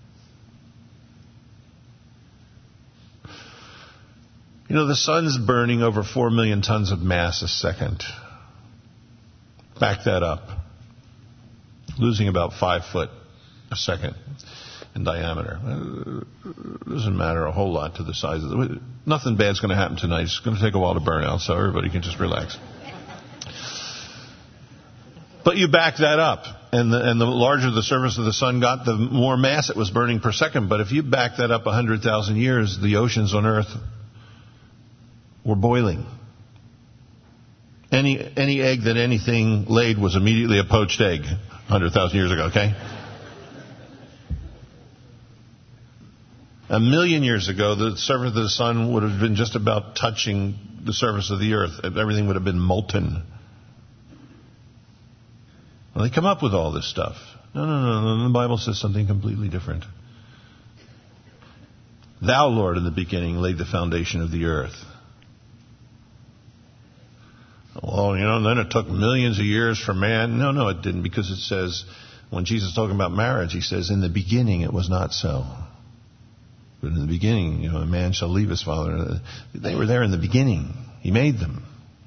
You know, the sun's burning over four million tons of mass a second. Back that up. Losing about five foot a second in diameter. It doesn't matter a whole lot to the size of the... Nothing bad's going to happen tonight. It's going to take a while to burn out, so everybody can just relax. But you back that up, and the, and the larger the surface of the sun got, the more mass it was burning per second. But if you back that up one hundred thousand years, the oceans on Earth were boiling. Any any egg that anything laid was immediately a poached egg one hundred thousand years ago, okay? A million years ago, the surface of the sun would have been just about touching the surface of the earth. Everything would have been molten. Well, they come up with all this stuff. No, no, no, no. The Bible says something completely different. Thou, Lord, in the beginning laid the foundation of the earth. Well, you know, and then it took millions of years for man. No, no, it didn't, because it says, when Jesus is talking about marriage, he says, in the beginning it was not so. But in the beginning, you know, a man shall leave his father. They were there in the beginning. He made them.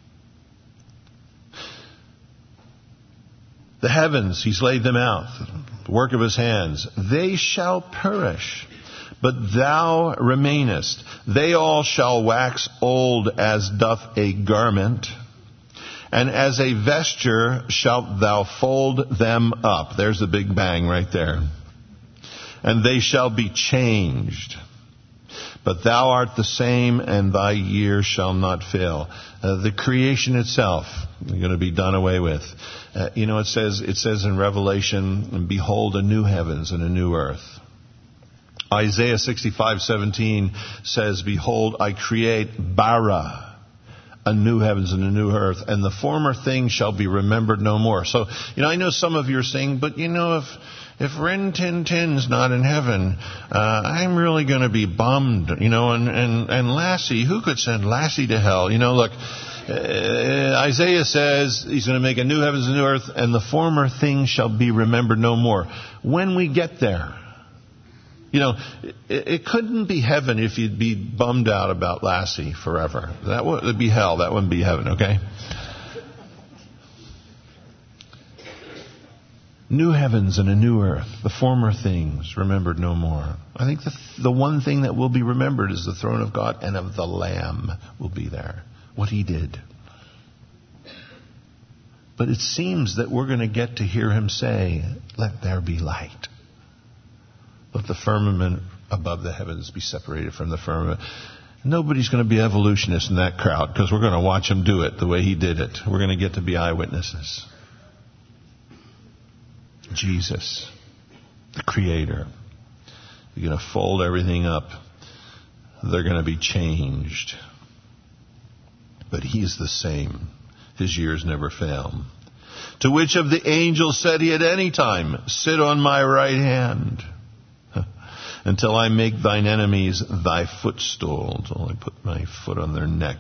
The heavens, he's laid them out, the work of his hands. They shall perish, but thou remainest. They all shall wax old as doth a garment, and as a vesture shalt thou fold them up. There's the big bang right there. And they shall be changed. But thou art the same, and thy year shall not fail. Uh, the creation itself is going to be done away with. Uh, you know, it says it says in Revelation, behold, a new heavens and a new earth. Isaiah sixty-five seventeen says, behold, I create bara, a new heavens and a new earth, and the former things shall be remembered no more. So, you know, I know some of you are saying, but you know, if if Rin Tin Tin's not in heaven, uh, I'm really going to be bummed, you know, and, and, and Lassie, who could send Lassie to hell? You know, look, uh, Isaiah says he's going to make a new heavens and new earth, and the former things shall be remembered no more. When we get there, you know, it, it couldn't be heaven if you'd be bummed out about Lassie forever. That would be hell. That wouldn't be heaven, okay? New heavens and a new earth, the former things remembered no more. I think the, the one thing that will be remembered is the throne of God and of the Lamb will be there. What he did. But it seems that we're going to get to hear him say, let there be light. Let the firmament above the heavens be separated from the firmament. Nobody's going to be evolutionists in that crowd because we're going to watch him do it the way he did it. We're going to get to be eyewitnesses. Jesus, the Creator. You're going to fold everything up. They're going to be changed. But he's the same. His years never fail. To which of the angels said he at any time, sit on my right hand until I make thine enemies thy footstool, until I put my foot on their neck.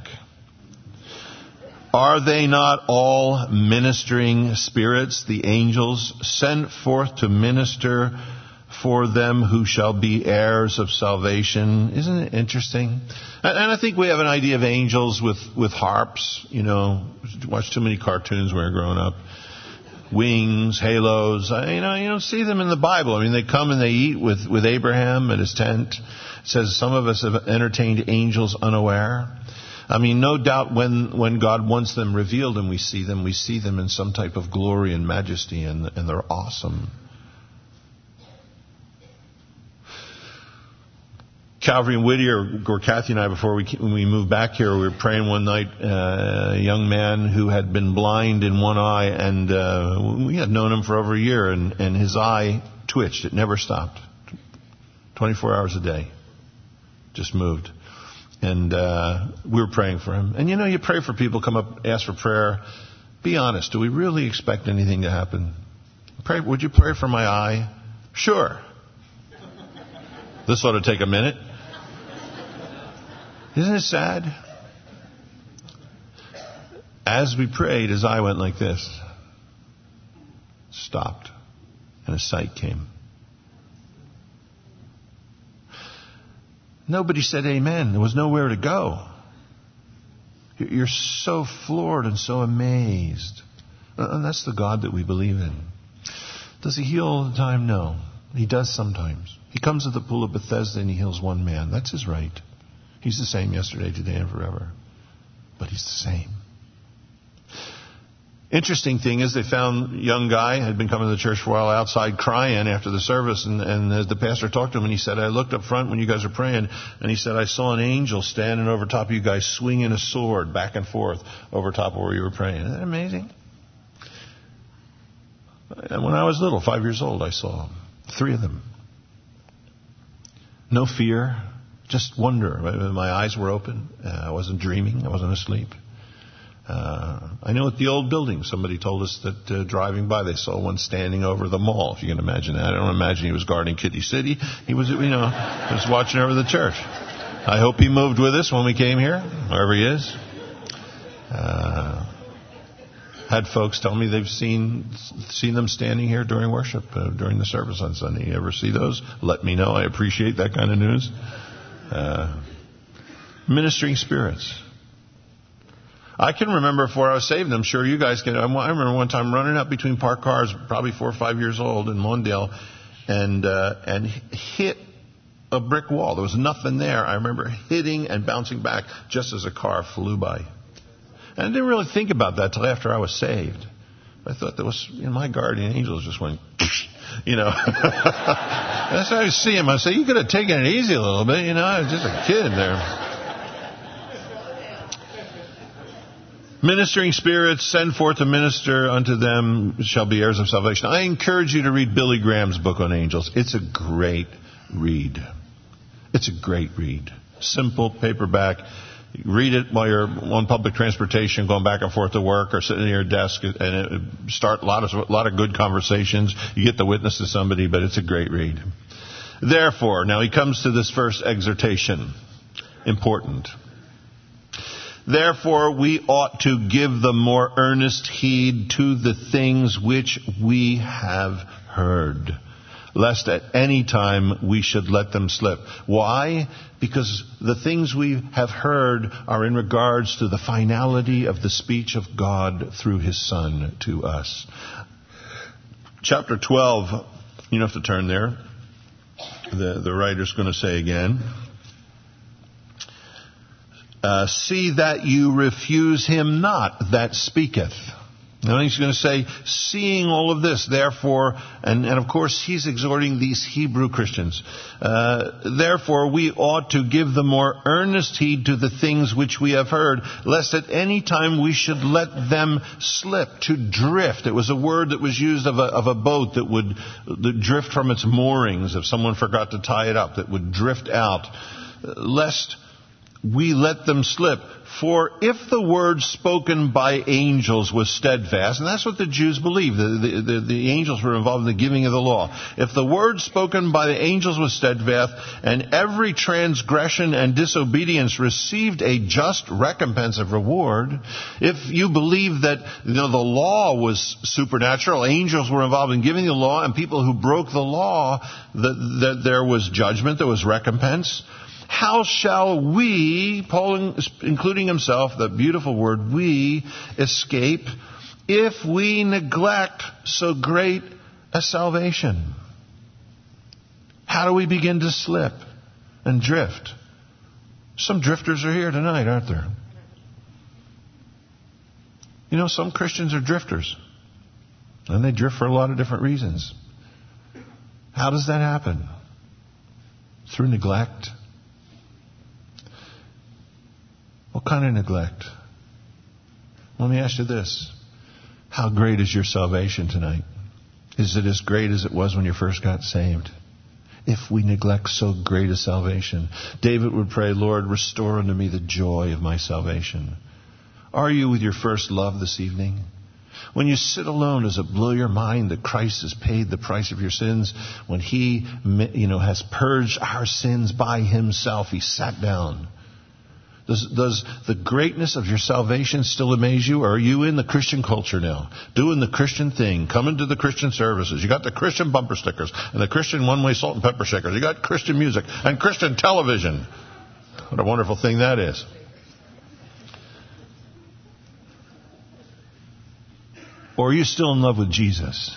Are they not all ministering spirits, the angels, sent forth to minister for them who shall be heirs of salvation? Isn't it interesting? And I think we have an idea of angels with, with harps. You know, watched too many cartoons when we were growing up. Wings, halos. You know, you don't see them in the Bible. I mean, they come and they eat with, with Abraham at his tent. It says some of us have entertained angels unaware. I mean, no doubt when, when God wants them revealed and we see them, we see them in some type of glory and majesty, and, and they're awesome. Calvary and Whittier, or Kathy and I, before we when we moved back here, we were praying one night. Uh, a young man who had been blind in one eye, and uh, we had known him for over a year, and, and his eye twitched. It never stopped. twenty-four hours a day. Just moved. And uh, we were praying for him. And you know, you pray for people, come up, ask for prayer. Be honest. Do we really expect anything to happen? Pray. Would you pray for my eye? Sure. This ought to take a minute. Isn't it sad? As we prayed, his eye went like this. Stopped. And his sight came. Nobody said amen. There was nowhere to go. You're so floored and so amazed. And that's the God that we believe in. Does he heal all the time? No. He does sometimes. He comes to the pool of Bethesda and he heals one man. That's his right. He's the same yesterday, today, and forever. But he's the same. Interesting thing is they found a young guy, had been coming to the church for a while, outside crying after the service. And, and as the pastor talked to him, and he said, I looked up front when you guys were praying, and he said, I saw an angel standing over top of you guys swinging a sword back and forth over top of where you were praying. Isn't that amazing? And when I was little, five years old, I saw three of them. No fear, just wonder. My eyes were open. Uh, I wasn't dreaming. I wasn't asleep. Uh, I know at the old building, somebody told us that uh, driving by, they saw one standing over the mall. If you can imagine that. I don't imagine he was guarding Kitty City. He was, you know, he was watching over the church. I hope he moved with us when we came here, wherever he is. Uh, had folks tell me they've seen seen them standing here during worship, uh, during the service on Sunday. You ever see those? Let me know. I appreciate that kind of news. Uh, ministering spirits. I can remember before I was saved, I'm sure you guys can. I remember one time running up between parked cars, probably four or five years old in Mondale, and uh, and hit a brick wall. There was nothing there. I remember hitting and bouncing back just as a car flew by. And I didn't really think about that till after I was saved. I thought that was, you know, my guardian angels just went, you know. That's how I see him. I say, you could have taken it easy a little bit, you know. I was just a kid there. Ministering spirits, send forth to minister unto them shall be heirs of salvation. I encourage you to read Billy Graham's book on angels. It's a great read. It's a great read. Simple, paperback. Read it while you're on public transportation, going back and forth to work, or sitting at your desk, and it start a lot of a lot of good conversations. You get to witness to somebody, but it's a great read. Therefore, now he comes to this first exhortation. Important. Therefore, we ought to give the more earnest heed to the things which we have heard, lest at any time we should let them slip. Why? Because the things we have heard are in regards to the finality of the speech of God through His Son to us. chapter twelve, you don't have to turn there. The, the writer's going to say again, uh, see that you refuse him not that speaketh. Now he's going to say, seeing all of this, therefore, and, and of course he's exhorting these Hebrew Christians, uh, therefore we ought to give the more earnest heed to the things which we have heard, lest at any time we should let them slip, to drift. It was a word that was used of a, of a boat that would that drift from its moorings if someone forgot to tie it up, that would drift out, lest we let them slip. For if the word spoken by angels was steadfast, and that's what the Jews believed, the, the, the angels were involved in the giving of the law. If the word spoken by the angels was steadfast, and every transgression and disobedience received a just recompense of reward, if you believe that, you know, the law was supernatural, angels were involved in giving the law, and people who broke the law, that, that there was judgment, there was recompense, how shall we, Paul including himself, the beautiful word, we, escape if we neglect so great a salvation? How do we begin to slip and drift? Some drifters are here tonight, aren't there? You know, some Christians are drifters. And they drift for a lot of different reasons. How does that happen? Through neglect. What kind of neglect? Let me ask you this. How great is your salvation tonight? Is it as great as it was when you first got saved? If we neglect so great a salvation, David would pray, Lord, restore unto me the joy of my salvation. Are you with your first love this evening? When you sit alone, does it blow your mind that Christ has paid the price of your sins? When He, you know, has purged our sins by Himself, He sat down. Does, does the greatness of your salvation still amaze you? Or are you in the Christian culture now? Doing the Christian thing, coming to the Christian services. You got the Christian bumper stickers and the Christian one-way salt and pepper shakers. You got Christian music and Christian television. What a wonderful thing that is. Or are you still in love with Jesus?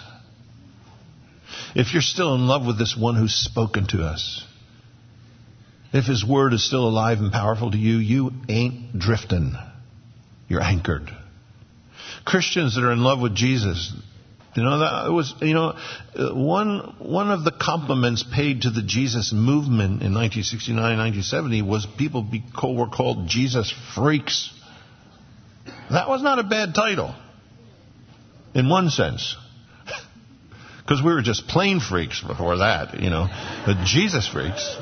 If you're still in love with this one who's spoken to us, if His Word is still alive and powerful to you, you ain't drifting. You're anchored. Christians that are in love with Jesus, you know, that was, you know, one, one of the compliments paid to the Jesus movement in nineteen sixty-nine, nineteen seventy was people be, were called Jesus freaks. That was not a bad title. In one sense. Because we were just plain freaks before that, you know. But Jesus freaks.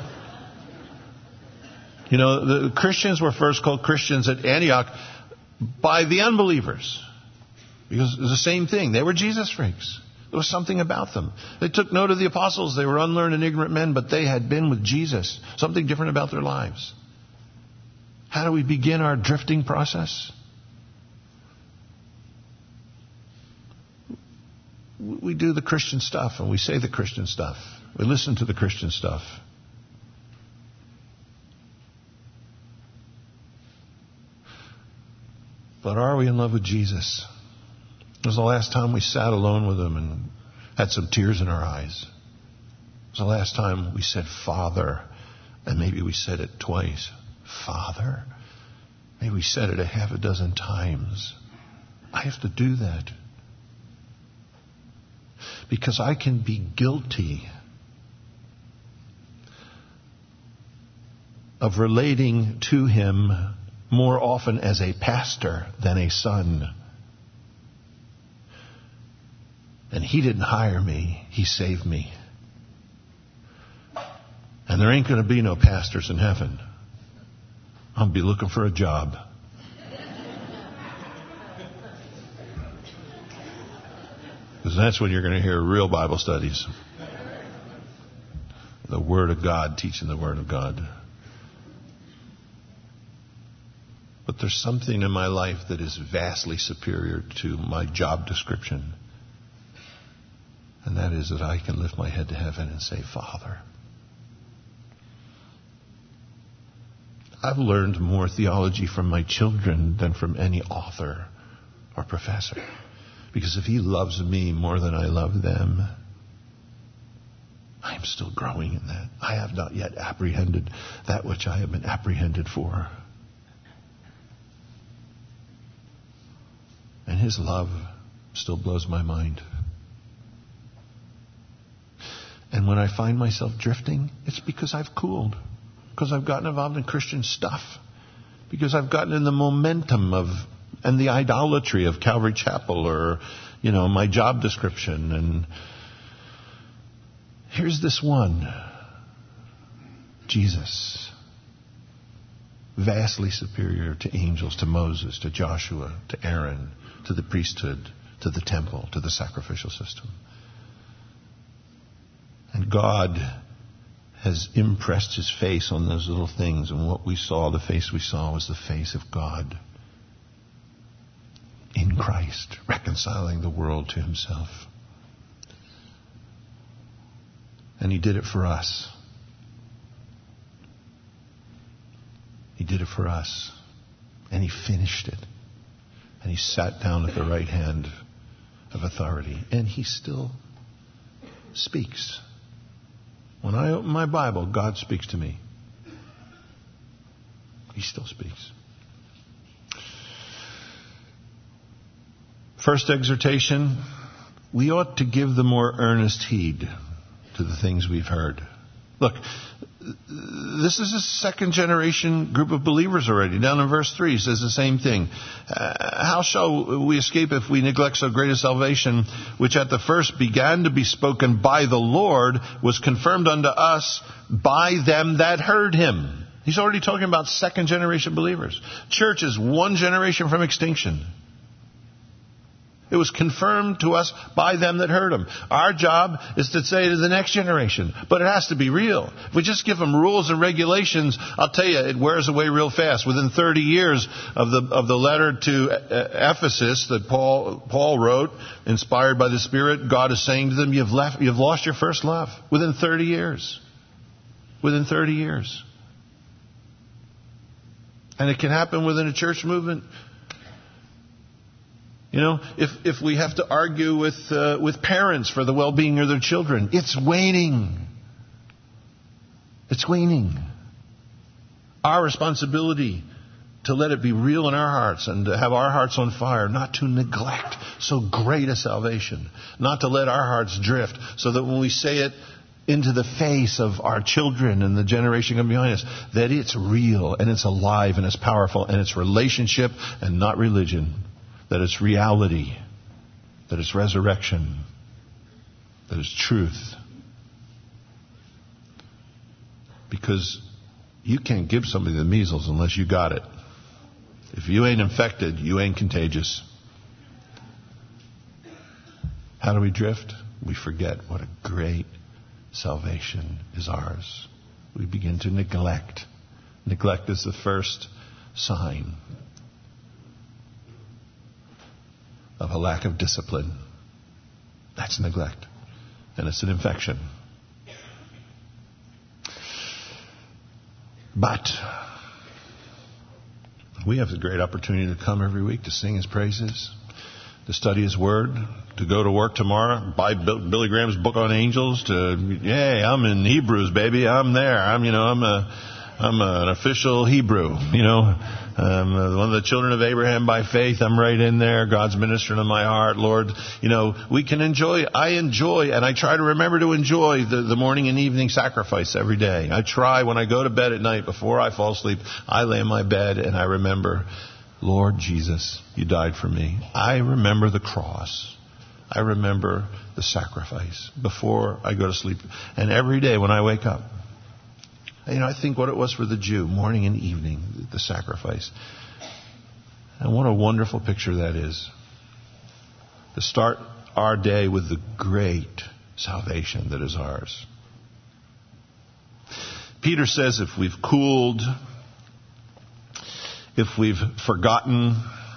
You know, the Christians were first called Christians at Antioch by the unbelievers. Because it was the same thing. They were Jesus freaks. There was something about them. They took note of the apostles. They were unlearned and ignorant men, but they had been with Jesus. Something different about their lives. How do we begin our drifting process? We do the Christian stuff and we say the Christian stuff. We listen to the Christian stuff. But are we in love with Jesus? It was the last time we sat alone with Him and had some tears in our eyes. It was the last time we said, Father. And maybe we said it twice. Father. Maybe we said it a half a dozen times. I have to do that. Because I can be guilty of relating to Him more often as a pastor than a son. And He didn't hire me. He saved me. And there ain't going to be no pastors in heaven. I'll be looking for a job. Because that's when you're going to hear real Bible studies. The Word of God, teaching the Word of God. But there's something in my life that is vastly superior to my job description. And that is that I can lift my head to heaven and say, Father. I've learned more theology from my children than from any author or professor. Because if he loves me more than I love them, I am still growing in that. I have not yet apprehended that which I have been apprehended for. And his love still blows my mind. And when I find myself drifting, it's because I've cooled. Because I've gotten involved in Christian stuff. Because I've gotten in the momentum of and the idolatry of Calvary Chapel, or, you know, my job description. And here's this one. Jesus. Vastly superior to angels, to Moses, to Joshua, to Aaron, to the priesthood, to the temple, to the sacrificial system. And God has impressed his face on those little things. And what we saw, the face we saw, was the face of God in Christ, reconciling the world to himself. And he did it for us. He did it for us. And he finished it. And he sat down at the right hand of authority. And he still speaks. When I open my Bible, God speaks to me. He still speaks. First exhortation, we ought to give the more earnest heed to the things we've heard. Look, this is a second generation group of believers already. Down in verse three, it says the same thing. Uh, how shall we escape if we neglect so great a salvation, which at the first began to be spoken by the Lord, was confirmed unto us by them that heard him? He's already talking about second generation believers. Church is one generation from extinction. It was confirmed to us by them that heard him. Our job is to say to the next generation, but it has to be real. If we just give them rules and regulations, I'll tell you, it wears away real fast. Within thirty years of the of the letter to Ephesus that Paul Paul wrote, inspired by the Spirit, God is saying to them, you've left, you've lost your first love. Within thirty years. Within thirty years. And it can happen within a church movement. You know, if if we have to argue with uh, with parents for the well-being of their children, it's waning. It's waning. Our responsibility to let it be real in our hearts and to have our hearts on fire, not to neglect so great a salvation, not to let our hearts drift, so that when we say it into the face of our children and the generation coming behind us, that it's real and it's alive and it's powerful and it's relationship and not religion. That it's reality, that it's resurrection, that it's truth. Because you can't give somebody the measles unless you got it. If you ain't infected, you ain't contagious. How do we drift? We forget what a great salvation is ours. We begin to neglect. Neglect is the first sign of a lack of discipline. That's neglect. And it's an infection. But we have the great opportunity to come every week to sing his praises, to study his word, to go to work tomorrow, buy Billy Graham's book on angels, to, yay, I'm in Hebrews, baby. I'm there. I'm, you know, I'm a, I'm an official Hebrew, you know. Um, one of the children of Abraham by faith. I'm right in there. God's ministering in my heart, Lord. You know, we can enjoy, I enjoy, and I try to remember to enjoy the, the morning and evening sacrifice every day. I try when I go to bed at night, before I fall asleep, I lay in my bed and I remember, Lord Jesus, you died for me. I remember the cross. I remember the sacrifice before I go to sleep. And every day when I wake up, you know, I think what it was for the Jew, morning and evening, the sacrifice. And what a wonderful picture that is. To start our day with the great salvation that is ours. Peter says if we've cooled, if we've forgotten,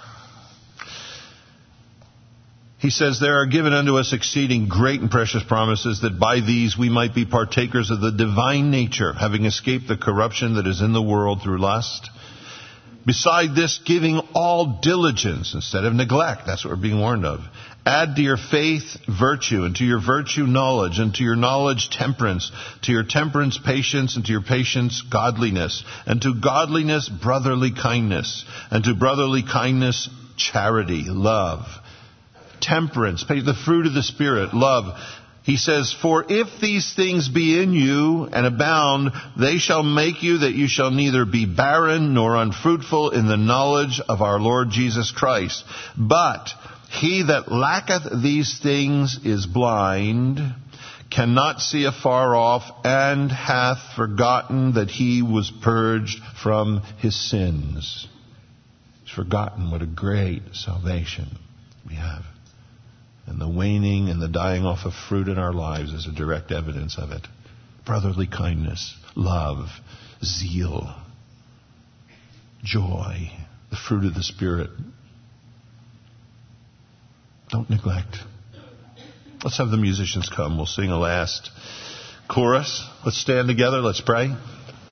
he says, there are given unto us exceeding great and precious promises, that by these we might be partakers of the divine nature, having escaped the corruption that is in the world through lust. Beside this, giving all diligence instead of neglect. That's what we're being warned of. Add to your faith virtue, and to your virtue knowledge, and to your knowledge temperance, to your temperance patience, and to your patience godliness, and to godliness brotherly kindness, and to brotherly kindness charity, love. Temperance, the fruit of the Spirit, love. He says, for if these things be in you and abound, they shall make you that you shall neither be barren nor unfruitful in the knowledge of our Lord Jesus Christ. But he that lacketh these things is blind, cannot see afar off, and hath forgotten that he was purged from his sins. He's forgotten what a great salvation we have. And the waning and the dying off of fruit in our lives is a direct evidence of it. Brotherly kindness, love, zeal, joy, the fruit of the Spirit. Don't neglect. Let's have the musicians come. We'll sing a last chorus. Let's stand together. Let's pray.